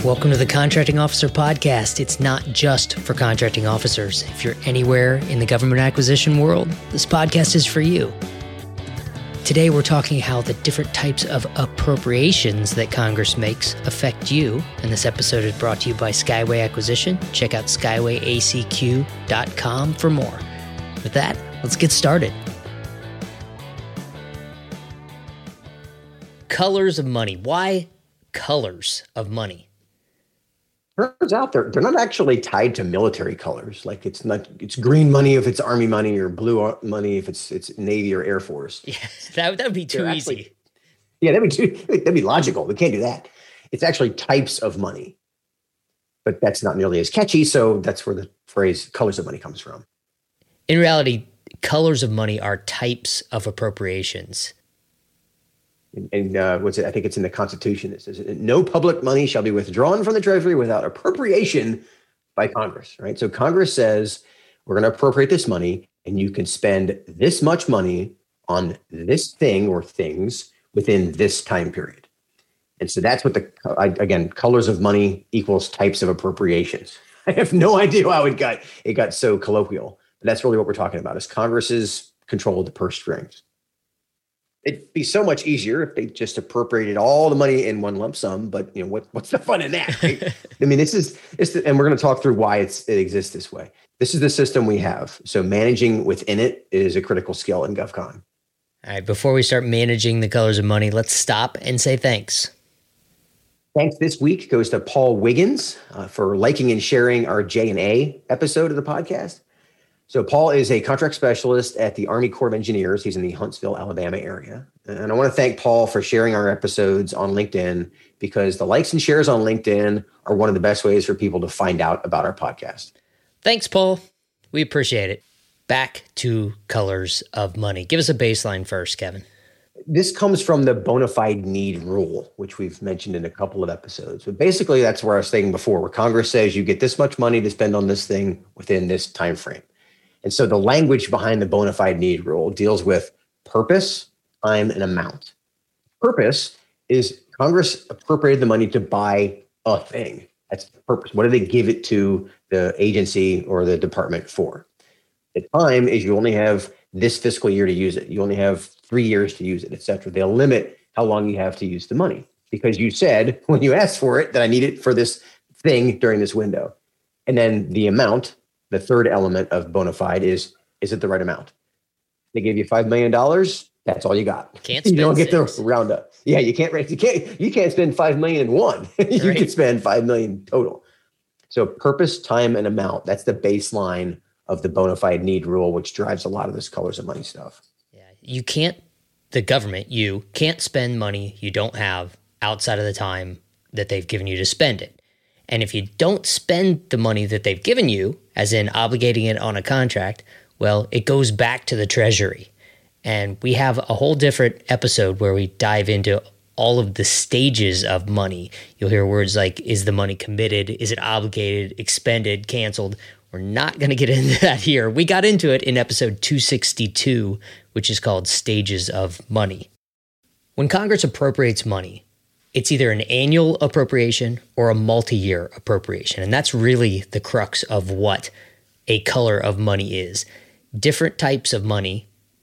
Welcome to the Contracting Officer Podcast. It's not just for contracting officers. If you're anywhere in the government acquisition world, this podcast is for you. Today, we're talking how the different types of appropriations that Congress makes affect you. And this episode is brought to you by Skyway Acquisition. Check out skywayacq.com for more. With that, let's get started. Colors of money. Why colors of money? Turns out they're not actually tied to military colors. Like it's green money if it's Army money, or blue money if it's Navy or Air Force. Yeah, that would be too easy. Yeah, that'd be logical. We can't do that. It's actually types of money, but that's not nearly as catchy. So that's where the phrase "colors of money" comes from. In reality, colors of money are types of appropriations. And what's it? I think it's in the Constitution. It says, no public money shall be withdrawn from the Treasury without appropriation by Congress, right? So Congress says, we're going to appropriate this money, and you can spend this much money on this thing or things within this time period. And so that's what again, colors of money equals types of appropriations. I have no idea how it got so colloquial, but that's really what we're talking about, is Congress's control of the purse strings. It'd be so much easier if they just appropriated all the money in one lump sum, but what's the fun in that? Right? I mean, and we're going to talk through why it exists this way. This is the system we have. So managing within it is a critical skill in GovCon. All right, before we start managing the colors of money, let's stop and say thanks. Thanks this week goes to Paul Wiggins for liking and sharing our J&A episode of the podcast. So Paul is a contract specialist at the Army Corps of Engineers. He's in the Huntsville, Alabama area. And I want to thank Paul for sharing our episodes on LinkedIn, because the likes and shares on LinkedIn are one of the best ways for people to find out about our podcast. Thanks, Paul. We appreciate it. Back to colors of money. Give us a baseline first, Kevin. This comes from the bona fide need rule, which we've mentioned in a couple of episodes. But basically, that's where I was saying before, where Congress says you get this much money to spend on this thing within this time frame. And so the language behind the bona fide need rule deals with purpose, time, and amount. Purpose is Congress appropriated the money to buy a thing. That's the purpose. What do they give it to the agency or the department for? The time is you only have this fiscal year to use it. You only have 3 years to use it, et cetera. They'll limit how long you have to use the money, because you said when you asked for it that I need it for this thing during this window. And then the amount, the third element of bona fide is it the right amount? They gave you $5 million. That's all you got. You don't get to round up. Yeah, you can't spend $5 million in one. You can spend $5 million total. So purpose, time, and amount. That's the baseline of the bona fide need rule, which drives a lot of this colors of money stuff. Yeah, the government can't spend money you don't have outside of the time that they've given you to spend it. And if you don't spend the money that they've given you, as in obligating it on a contract, well, it goes back to the Treasury. And we have a whole different episode where we dive into all of the stages of money. You'll hear words like, is the money committed? Is it obligated, expended, canceled? We're not going to get into that here. We got into it in episode 262, which is called Stages of Money. When Congress appropriates money, it's either an annual appropriation or a multi-year appropriation. And that's really the crux of what a color of money is. Different types of money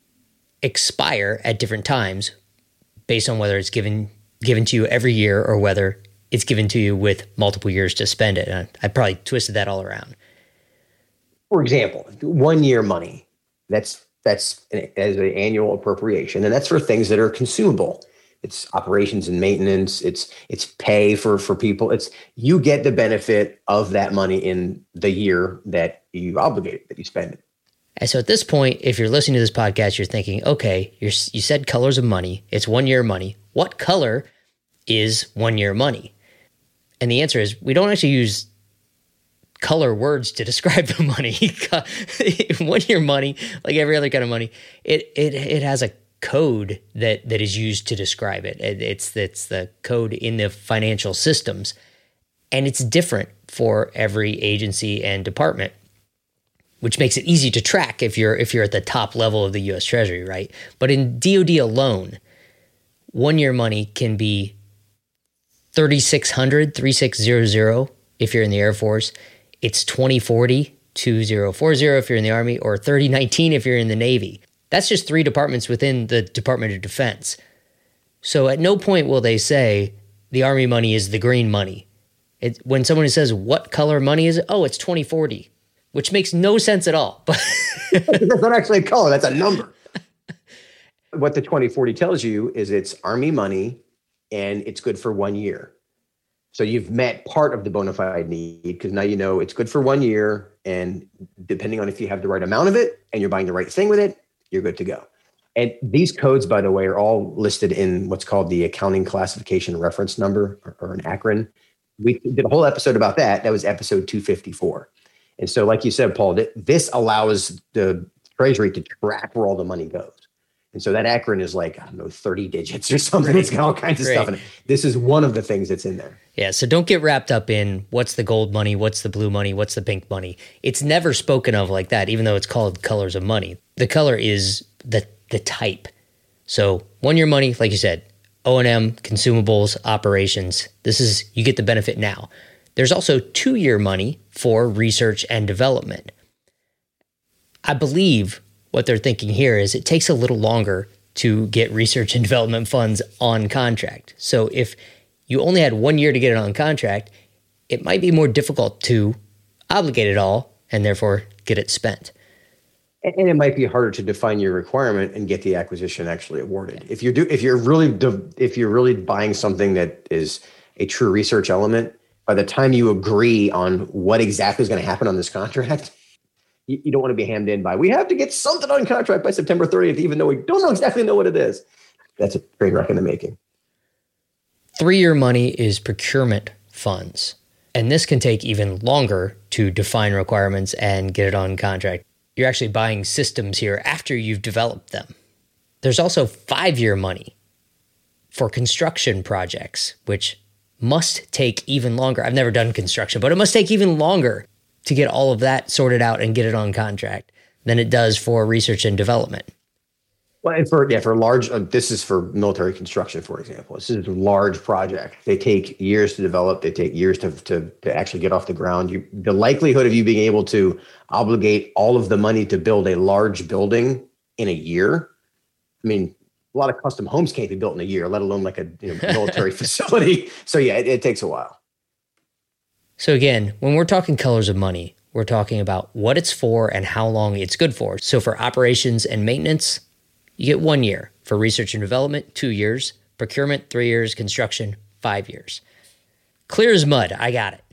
expire at different times based on whether it's given to you every year or whether it's given to you with multiple years to spend it. And I probably twisted that all around. For example, 1 year money, that's as an annual appropriation. And that's for things that are consumable. It's operations and maintenance. It's pay for people. You get the benefit of that money in the year that you obligate, that you spend it. And so at this point, if you're listening to this podcast, you're thinking, okay, you said colors of money. It's 1 year money. What color is 1 year money? And the answer is we don't actually use color words to describe the money. 1 year money, like every other kind of money, it has a code that is used to describe it. It's the code in the financial systems, and it's different for every agency and department, which makes it easy to track if you're at the top level of the U.S. Treasury, right? But in DoD alone, 1 year money can be 3600 if you're in the Air Force. It's 2040 2040 if you're in the Army, or 3019 if you're in the Navy. That's just 3 departments within the Department of Defense. So at no point will they say the Army money is the green money. When someone says, what color money is it? Oh, it's 2040, which makes no sense at all. That's not actually a color, that's a number. What the 2040 tells you is it's Army money and it's good for 1 year. So you've met part of the bona fide need, because now you know it's good for 1 year, and depending on if you have the right amount of it and you're buying the right thing with it, you're good to go. And these codes, by the way, are all listed in what's called the Accounting Classification Reference Number, or an ACRN. We did a whole episode about that. That was episode 254. And so like you said, Paul, this allows the Treasury to track where all the money goes. And so that ACRN is like, I don't know, 30 digits or something. It's got all kinds of stuff in it. This is one of the things that's in there. Yeah, so don't get wrapped up in what's the gold money, what's the blue money, what's the pink money. It's never spoken of like that, even though it's called colors of money. The color is the type. So 1 year money, like you said, O&M, consumables, operations. This is, you get the benefit now. There's also 2 year money for research and development. I believe what they're thinking here is it takes a little longer to get research and development funds on contract. So if you only had 1 year to get it on contract, it might be more difficult to obligate it all and therefore get it spent. And it might be harder to define your requirement and get the acquisition actually awarded. If you're really buying something that is a true research element, by the time you agree on what exactly is going to happen on this contract, you don't want to be hammed in by, we have to get something on contract by September 30th, even though we don't exactly know what it is. That's a train wreck in the making. 3 year money is procurement funds. And this can take even longer to define requirements and get it on contract. You're actually buying systems here after you've developed them. There's also 5 year money for construction projects, which must take even longer. I've never done construction, but it must take even longer to get all of that sorted out and get it on contract than it does for research and development. Well, and for large, this is for military construction, for example. This is a large project. They take years to develop. They take years to actually get off the ground. The likelihood of you being able to obligate all of the money to build a large building in a year, I mean, a lot of custom homes can't be built in a year, let alone like a military facility. So yeah, it takes a while. So again, when we're talking colors of money, we're talking about what it's for and how long it's good for. So for operations and maintenance, you get 1 year. For research and development, 2 years. Procurement, 3 years. Construction, 5 years. Clear as mud. I got it.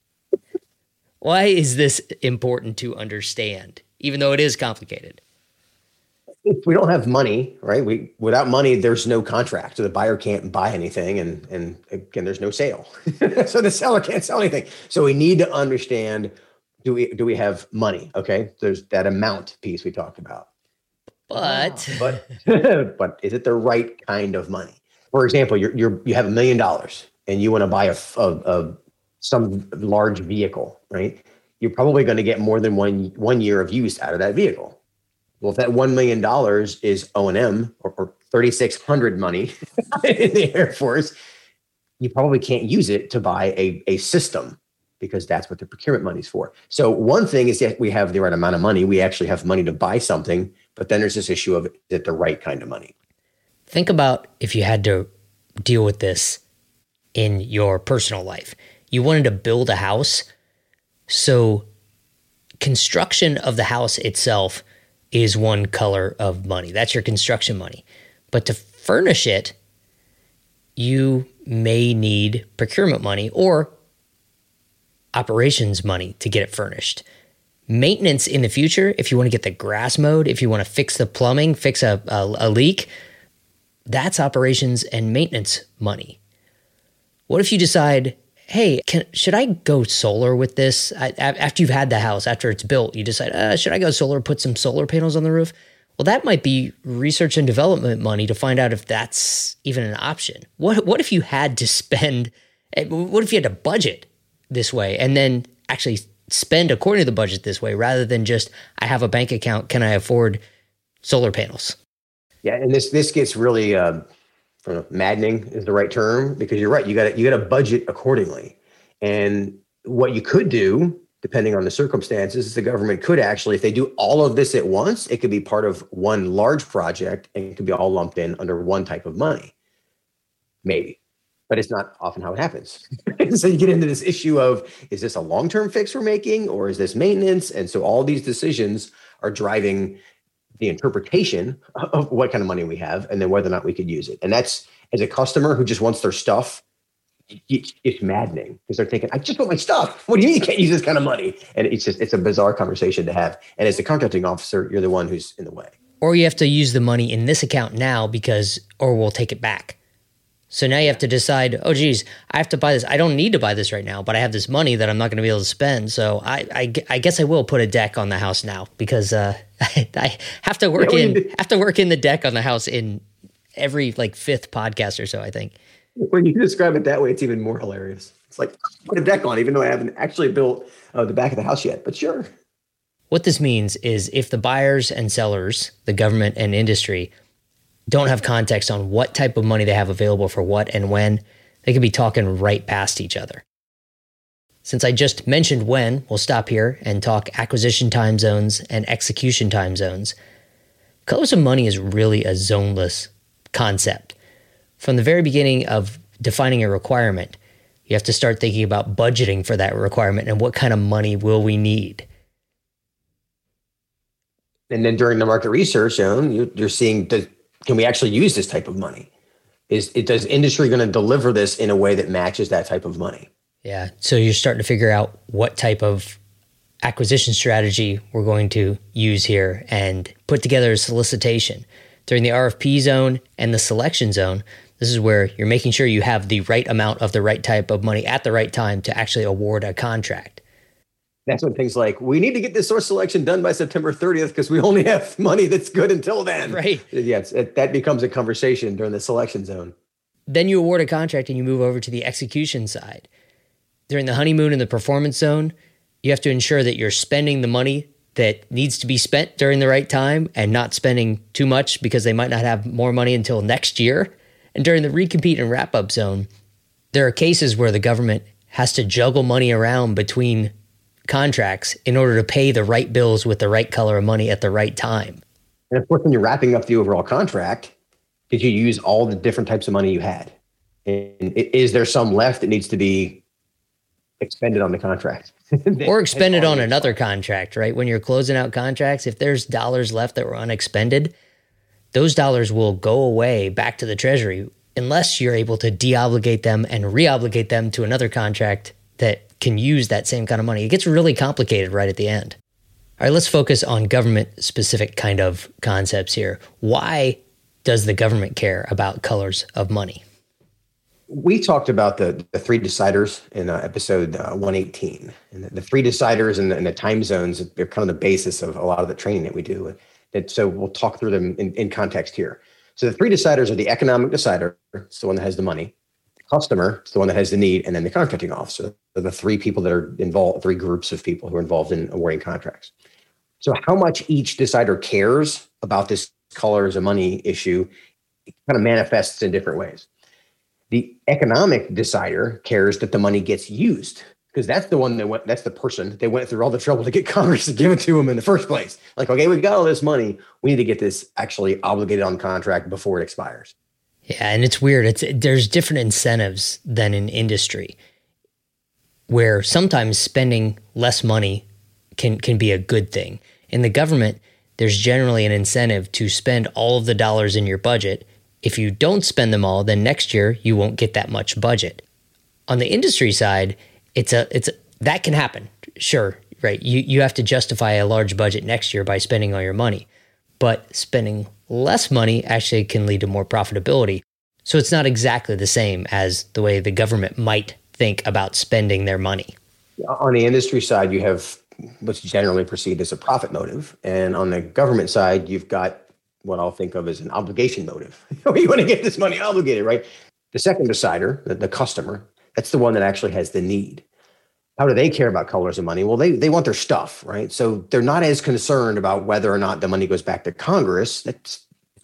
Why is this important to understand, even though it is complicated? If we don't have money, right? Without money, there's no contract. So the buyer can't buy anything, and again, there's no sale. So the seller can't sell anything. So we need to understand: do we have money? Okay, there's that amount piece we talked about. But but is it the right kind of money? For example, you have $1 million and you want to buy some large vehicle, right? You're probably going to get more than one year of use out of that vehicle. Well, if that $1 million is O&M or 3,600 money in the Air Force, you probably can't use it to buy a system, because that's what the procurement money is for. So one thing is that we have the right amount of money. We actually have money to buy something, but then there's this issue of, is it the right kind of money? Think about if you had to deal with this in your personal life. You wanted to build a house, so construction of the house itself is one color of money. That's your construction money. But to furnish it, you may need procurement money or operations money to get it furnished. Maintenance in the future, if you want to get the grass mowed, if you want to fix the plumbing, fix a leak, that's operations and maintenance money. What if you decide, hey, should I go solar with this? After you've had the house, after it's built, you decide, should I go solar, put some solar panels on the roof? Well, that might be research and development money to find out if that's even an option. What if you had to spend, what if you had to budget this way and then actually spend according to the budget this way, rather than just, I have a bank account, can I afford solar panels? Yeah, and this gets really Maddening is the right term, because you're right. You got to budget accordingly. And what you could do, depending on the circumstances, is the government could actually, if they do all of this at once, it could be part of one large project and it could be all lumped in under one type of money. Maybe. But it's not often how it happens. So you get into this issue of, is this a long-term fix we're making, or is this maintenance? And so all these decisions are driving the interpretation of what kind of money we have and then whether or not we could use it. And that's, as a customer who just wants their stuff, it's maddening, because they're thinking, I just want my stuff. What do you mean you can't use this kind of money? And it's a bizarre conversation to have. And as the contracting officer, you're the one who's in the way. Or you have to use the money in this account now or we'll take it back. So now you have to decide, oh, geez, I have to buy this. I don't need to buy this right now, but I have this money that I'm not going to be able to spend. So I guess I will put a deck on the house now, because I have to work in the deck on the house in every fifth podcast or so, I think. When you describe it that way, it's even more hilarious. It's like, put a deck on, even though I haven't actually built the back of the house yet, but sure. What this means is, if the buyers and sellers, the government and industry, don't have context on what type of money they have available for what and when, they could be talking right past each other. Since I just mentioned when, we'll stop here and talk acquisition time zones and execution time zones. Colors of money is really a zoneless concept. From the very beginning of defining a requirement, you have to start thinking about budgeting for that requirement and what kind of money will we need. And then during the market research zone, you're seeing, can we actually use this type of money? Does industry going to deliver this in a way that matches that type of money? Yeah. So you're starting to figure out what type of acquisition strategy we're going to use here and put together a solicitation. During the RFP zone and the selection zone, this is where you're making sure you have the right amount of the right type of money at the right time to actually award a contract. That's when things like, we need to get this source selection done by September 30th because we only have money that's good until then. Right. Yes, that becomes a conversation during the selection zone. Then you award a contract and you move over to the execution side. During the honeymoon and the performance zone, you have to ensure that you're spending the money that needs to be spent during the right time and not spending too much because they might not have more money until next year. And during the recompete and wrap-up zone, there are cases where the government has to juggle money around between contracts in order to pay the right bills with the right color of money at the right time. And of course, when you're wrapping up the overall contract, did you use all the different types of money you had? And is there some left that needs to be expended on the contract? Or expended on another contract, right? When you're closing out contracts, if there's dollars left that were unexpended, those dollars will go away back to the Treasury unless you're able to de-obligate them and re-obligate them to another contract that can use that same kind of money. It gets really complicated right at the end. All right, let's focus on government-specific kind of concepts here. Why does the government care about colors of money? We talked about the three deciders in episode 118. And the three deciders and the time zones, they're kind of the basis of a lot of the training that we do. And so we'll talk through them in context here. So the three deciders are the economic decider, it's the one that has the money. Customer, it's the one that has the need, and then the contracting officer. They're the three people that are involved, three groups of people who are involved in awarding contracts. So how much each decider cares about this colors of money issue kind of manifests in different ways. The economic decider cares that the money gets used, because that's the one that's the person they went through all the trouble to get Congress to give it to them in the first place. Like, okay, we've got all this money. We need to get this actually obligated on contract before it expires. Yeah, and it's weird. There's different incentives than in industry, where sometimes spending less money can be a good thing. In the government, there's generally an incentive to spend all of the dollars in your budget. If you don't spend them all, then next year you won't get that much budget. On the industry side, that can happen. Sure, right? You have to justify a large budget next year by spending all your money, but spending less money actually can lead to more profitability. So it's not exactly the same as the way the government might think about spending their money. On the industry side, you have what's generally perceived as a profit motive. And on the government side, you've got what I'll think of as an obligation motive. You want to get this money obligated, right? The second decider, the customer, that's the one that actually has the need. How do they care about colors of money? Well, they want their stuff, right? So they're not as concerned about whether or not the money goes back to Congress.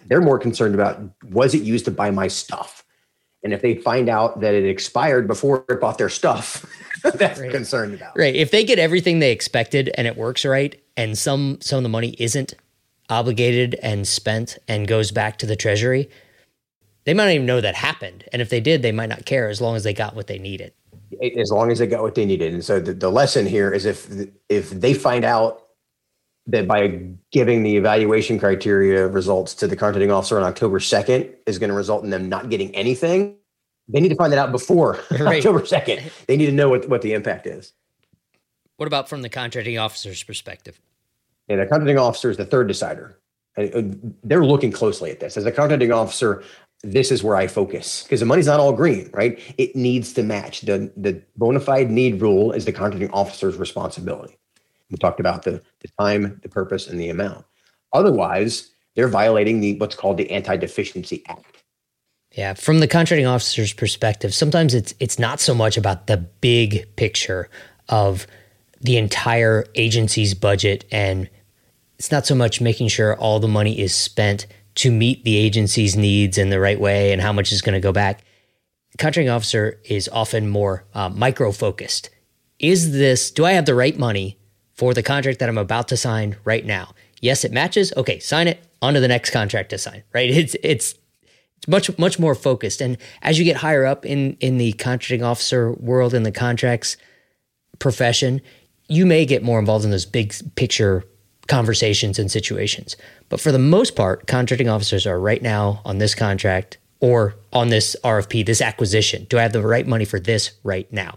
They're more concerned about, was it used to buy my stuff? And if they find out that it expired before it bought their stuff, that's right. concerned about. Right. If they get everything they expected and it works right, and some of the money isn't obligated and spent and goes back to the Treasury, they might not even know that happened. And if they did, they might not care as long as they got what they needed. As long as they got what they needed. And so the lesson here is if they find out that by giving the evaluation criteria results to the contracting officer on October 2nd is going to result in them not getting anything, they need to find that out before right. October 2nd. They need to know what the impact is. What about from the contracting officer's perspective? And the contracting officer is the third decider. And they're looking closely at this. As a contracting officer, this is where I focus because the money's not all green, right? It needs to match. The bona fide need rule is the contracting officer's responsibility. We talked about the time, the purpose, and the amount. Otherwise, they're violating what's called the Anti-Deficiency Act. Yeah, from the contracting officer's perspective, sometimes it's not so much about the big picture of the entire agency's budget, and it's not so much making sure all the money is spent to meet the agency's needs in the right way and how much is going to go back. The contracting officer is often more micro-focused. Do I have the right money for the contract that I'm about to sign right now? Yes, it matches. Okay, sign it. On to the next contract to sign, right? It's much more focused. And as you get higher up in the contracting officer world, in the contracts profession, you may get more involved in those big picture conversations and situations. But for the most part, contracting officers are right now on this contract or on this RFP, this acquisition. Do I have the right money for this right now?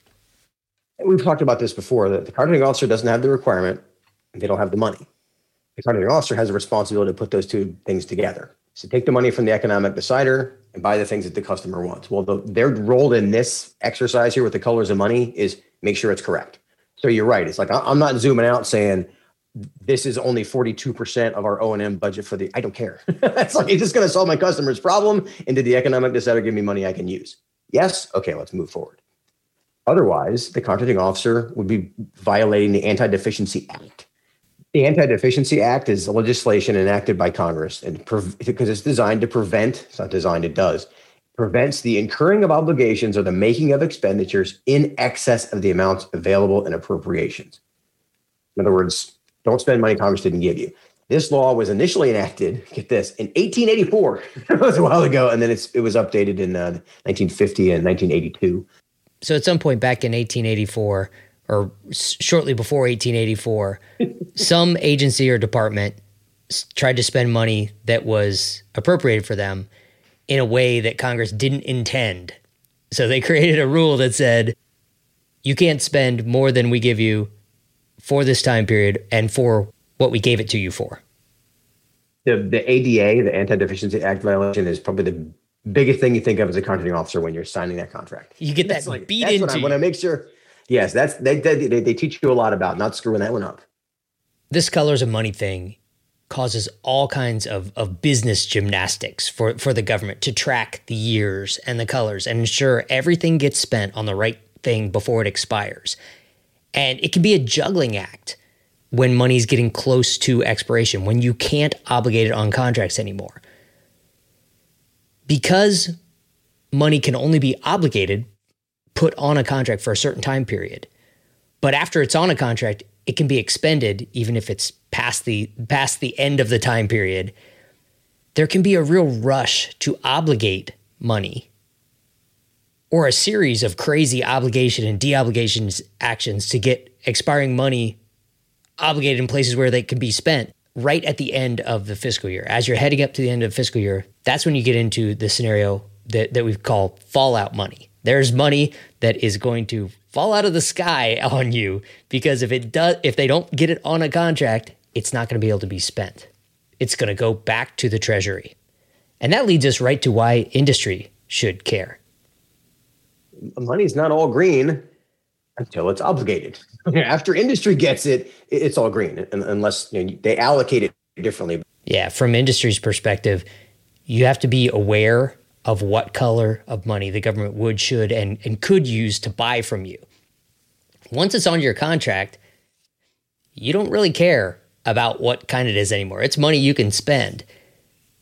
We've talked about this before, that the contracting officer doesn't have the requirement, and they don't have the money. The contracting officer has a responsibility to put those two things together. So take the money from the economic decider and buy the things that the customer wants. Well, their role in this exercise here with the colors of money is make sure it's correct. So you're right. It's like, I'm not zooming out saying this is only 42% of our O&M budget I don't care. It's like, it's just going to solve my customer's problem. And did the economic decider give me money I can use? Yes. Okay, let's move forward. Otherwise, the contracting officer would be violating the Anti-Deficiency Act. The Anti-Deficiency Act is legislation enacted by Congress, and because it's designed to prevent, it's not designed, it does, prevents the incurring of obligations or the making of expenditures in excess of the amounts available in appropriations. In other words, don't spend money Congress didn't give you. This law was initially enacted, get this, in 1884. It was a while ago, and then it was updated in 1950 and 1982. So at some point back in 1884, or shortly before 1884, some agency or department tried to spend money that was appropriated for them in a way that Congress didn't intend. So they created a rule that said, you can't spend more than we give you for this time period and for what we gave it to you for. The ADA, the Anti-Deficiency Act violation, is probably the biggest thing you think of as a contracting officer when you're signing that contract. You get that beat into you. When I make sure, yes, they teach you a lot about not screwing that one up. This colors of money thing causes all kinds of business gymnastics for the government to track the years and the colors and ensure everything gets spent on the right thing before it expires. And it can be a juggling act when money's getting close to expiration, when you can't obligate it on contracts anymore. Because money can only be obligated, put on a contract for a certain time period. But after it's on a contract, it can be expended, even if it's past the end of the time period. There can be a real rush to obligate money, or a series of crazy obligation and de-obligations actions to get expiring money obligated in places where they can be spent right at the end of the fiscal year. As you're heading up to the end of the fiscal year, that's when you get into the scenario that we call fallout money. There's money that is going to fall out of the sky on you because if they don't get it on a contract, it's not going to be able to be spent. It's going to go back to the Treasury. And that leads us right to why industry should care. Money's not all green until it's obligated. After industry gets it, it's all green, unless they allocate it differently. Yeah, from industry's perspective, you have to be aware of what color of money the government would, should, and could use to buy from you. Once it's on your contract, you don't really care about what kind it is anymore. It's money you can spend.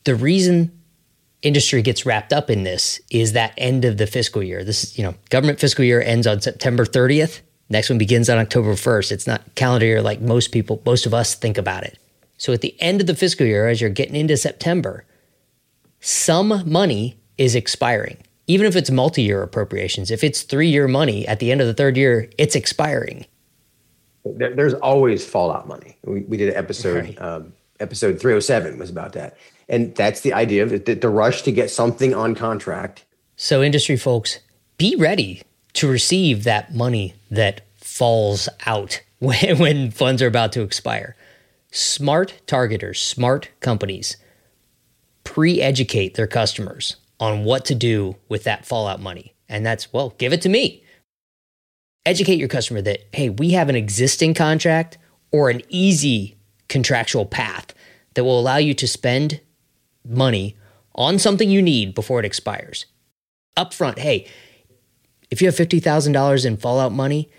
The reason industry gets wrapped up in this is that end of the fiscal year. This is, government fiscal year ends on September 30th. Next one begins on October 1st. It's not calendar year like most of us think about it. So at the end of the fiscal year, as you're getting into September, some money is expiring. Even if it's multi-year appropriations, if it's 3-year money at the end of the third year, it's expiring. There's always fallout money. We did an episode, Right. Episode 307 was about that. And that's the idea of the rush to get something on contract. So industry folks, be ready to receive that money that falls out when funds are about to expire. Smart targeters, smart companies pre-educate their customers on what to do with that fallout money. And that's, well, give it to me. Educate your customer that, hey, we have an existing contract or an easy contractual path that will allow you to spend money on something you need before it expires. Upfront, hey, if you have $50,000 in fallout money,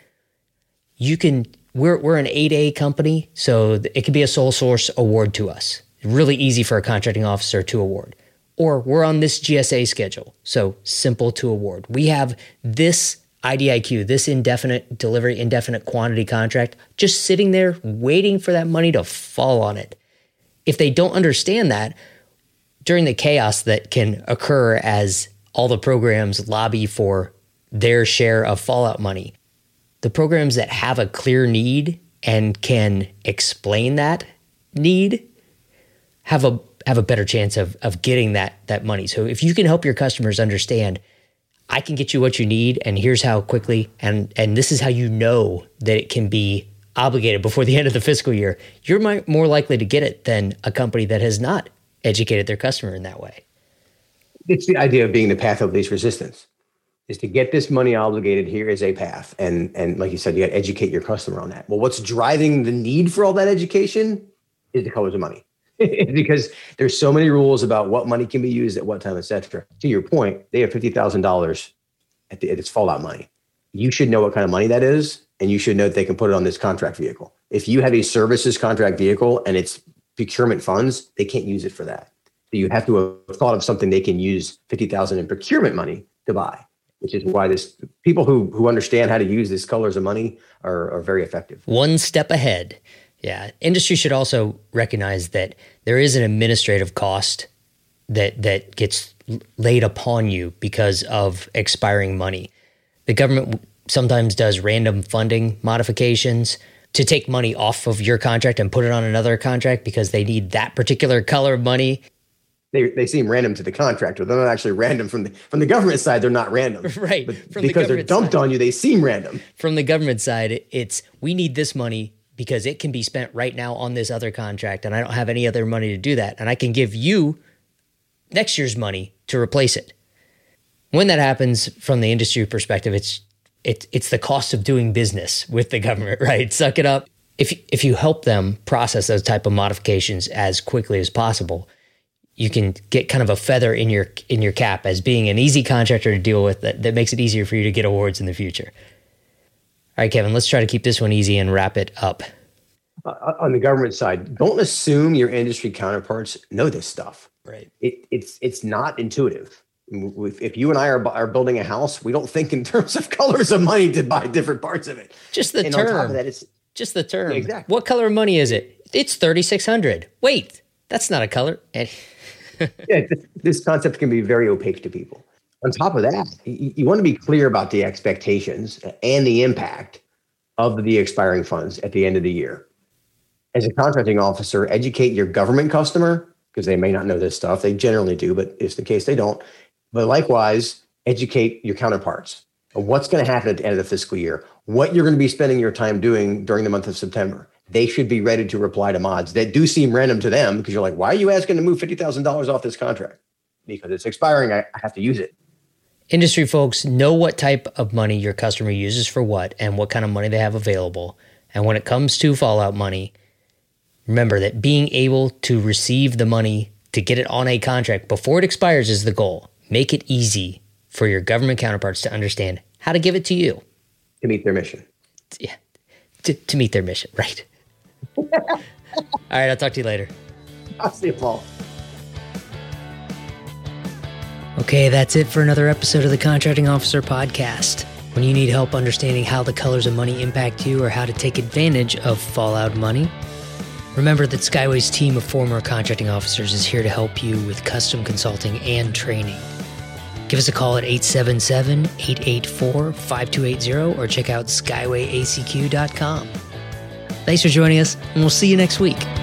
we're an 8A company, so it could be a sole source award to us. Really easy for a contracting officer to award. Or we're on this GSA schedule, so simple to award. We have this IDIQ, this indefinite delivery, indefinite quantity contract, just sitting there waiting for that money to fall on it. If they don't understand that, during the chaos that can occur as all the programs lobby for their share of fallout money, the programs that have a clear need and can explain that need have a better chance of getting that money. So if you can help your customers understand, I can get you what you need, and here's how quickly, and this is how you know that it can be obligated before the end of the fiscal year, you're more likely to get it than a company that has not educated their customer in that way. It's the idea of being the path of least resistance, is to get this money obligated. Here is a path. And like you said, you got to educate your customer on that. Well, what's driving the need for all that education is the colors of money. Because there's so many rules about what money can be used at what time, et cetera. To your point, they have $50,000 at its fallout money. You should know what kind of money that is, and you should know that they can put it on this contract vehicle. If you have a services contract vehicle and it's procurement funds, they can't use it for that. So you have to have thought of something they can use $50,000 in procurement money to buy, which is why people who understand how to use these colors of money are very effective. One step ahead. Yeah. Industry should also recognize that there is an administrative cost that gets laid upon you because of expiring money. The government sometimes does random funding modifications to take money off of your contract and put it on another contract because they need that particular color of money. They seem random to the contractor. They're not actually random from the government side. They're not random, right? But because they're dumped on you, they seem random. From the government side, it's we need this money because it can be spent right now on this other contract, and I don't have any other money to do that, and I can give you next year's money to replace it. When that happens, from the industry perspective, it's the cost of doing business with the government, right? Suck it up. If you help them process those type of modifications as quickly as possible, you can get kind of a feather in your cap as being an easy contractor to deal with that makes it easier for you to get awards in the future. All right, Kevin, let's try to keep this one easy and wrap it up. On the government side, don't assume your industry counterparts know this stuff. Right. It's not intuitive. If you and I are building a house, we don't think in terms of colors of money to buy different parts of it. Just the and term. On top of that, it's just the term. Exactly. What color of money is it? It's 3,600. Wait, that's not a color. Yeah, this concept can be very opaque to people. On top of that, you want to be clear about the expectations and the impact of the expiring funds at the end of the year. As a contracting officer, educate your government customer, because they may not know this stuff. They generally do, but it's the case they don't. But likewise, educate your counterparts on what's going to happen at the end of the fiscal year, what you're going to be spending your time doing during the month of September. They should be ready to reply to mods that do seem random to them, because you're like, why are you asking to move $50,000 off this contract? Because it's expiring. I have to use it. Industry folks, know what type of money your customer uses for what and what kind of money they have available. And when it comes to fallout money, remember that being able to receive the money to get it on a contract before it expires is the goal. Make it easy for your government counterparts to understand how to give it to you. To meet their mission. Yeah, to meet their mission, right. All right, I'll talk to you later. I'll see you, Paul. Okay, that's it for another episode of the Contracting Officer Podcast. When you need help understanding how the colors of money impact you or how to take advantage of fallout money, remember that Skyway's team of former contracting officers is here to help you with custom consulting and training. Give us a call at 877-884-5280 or check out skywayacq.com. Thanks for joining us, and we'll see you next week.